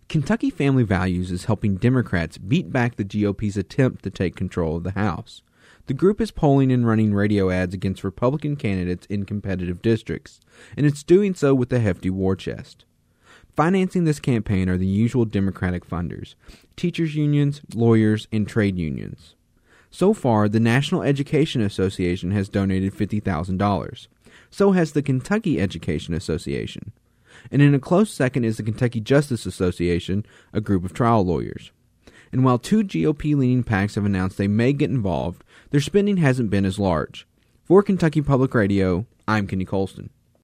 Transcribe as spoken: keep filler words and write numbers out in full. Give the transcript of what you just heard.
Kentucky Family Values is helping Democrats beat back the G O P's attempt to take control of the House. The group is polling and running radio ads against Republican candidates in competitive districts, and it's doing so with a hefty war chest. Financing this campaign are the usual Democratic funders, teachers' unions, lawyers, and trade unions. So far, the National Education Association has donated fifty thousand dollars. So has the Kentucky Education Association. And in a close second is the Kentucky Justice Association, a group of trial lawyers. And while two G O P-leaning PACs have announced they may get involved, their spending hasn't been as large. For Kentucky Public Radio, I'm Kenny Colston.